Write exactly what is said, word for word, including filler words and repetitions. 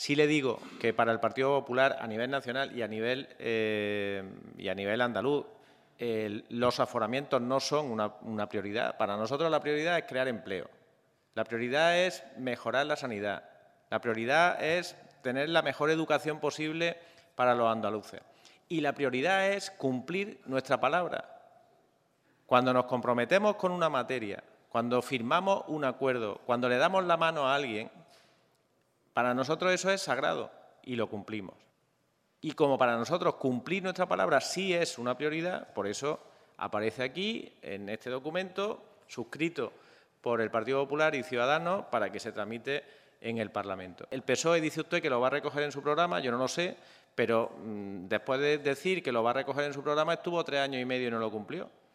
Sí le digo que para el Partido Popular, a nivel nacional y a nivel, eh, y a nivel andaluz, eh, los aforamientos no son una, una prioridad. Para nosotros la prioridad es crear empleo. La prioridad es mejorar la sanidad. La prioridad es tener la mejor educación posible para los andaluces. Y la prioridad es cumplir nuestra palabra. Cuando nos comprometemos con una materia, cuando firmamos un acuerdo, cuando le damos la mano a alguien, para nosotros eso es sagrado y lo cumplimos. Y como para nosotros cumplir nuestra palabra sí es una prioridad, por eso aparece aquí, en este documento, suscrito por el Partido Popular y Ciudadanos, para que se tramite en el Parlamento. El P S O E dice usted que lo va a recoger en su programa, yo no lo sé, pero mmm, después de decir que lo va a recoger en su programa, estuvo tres años y medio y no lo cumplió.